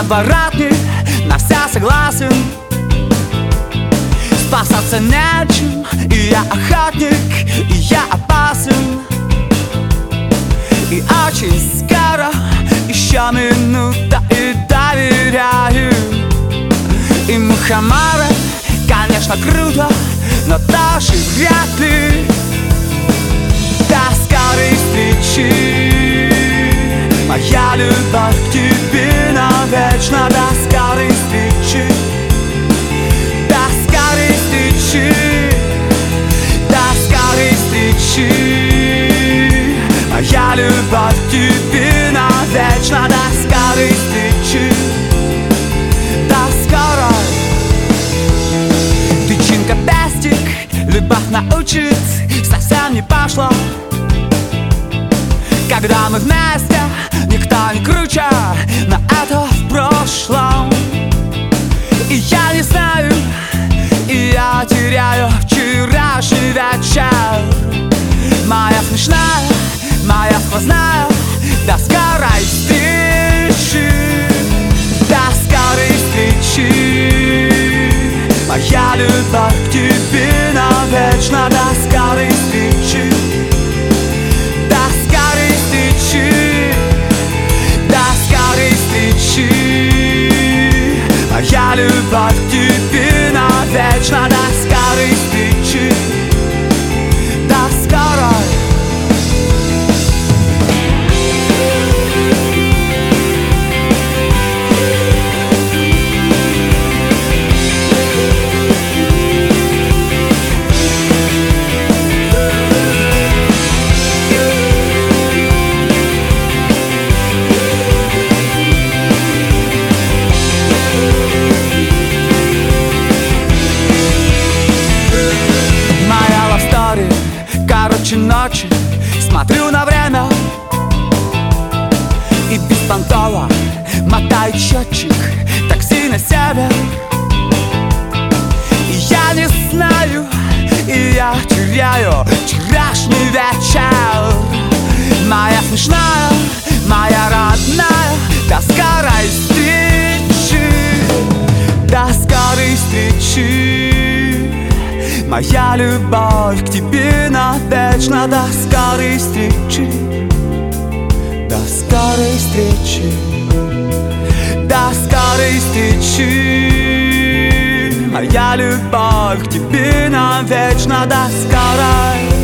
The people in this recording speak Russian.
подворотни на все согласен. Спасаться нечем, и я охотник, и я опасен. И очень скоро, еще минута, и доверяю. И мухоморы, конечно, круто, но даже вряд ли. До скорой встречи, моя любовь к тебе навечно. До скорой встречи, до скорой встречи, до скорой встречи, моя любовь к тебе навечно. До скорой встречи, до скорой. Тычинка пестик, любовь научит, совсем не пошло. Когда мы вместе, никто не круче, но это в прошлом. И я не знаю, и я теряю вчерашний вечер. Моя смешная, моя сквозная. До скорой встречи, до скорой встречи, моя любовь к тебе навечно. До скорой встречи, до скорой встречи, до скорой встречи, моя любовь к тебе навечно. До скорой встречи, до скорой. Ночи смотрю на время и беспонтово мотает счетчик такси на север. И я не знаю, и я теряю вчерашний вечер. Моя смешная, моя родная. До скорой встречи, до скорой встречи, моя любовь к тебе навечно. До скорой встречи, до скорой встречи, до скорой встречи, моя любовь к тебе навечно. До скорой.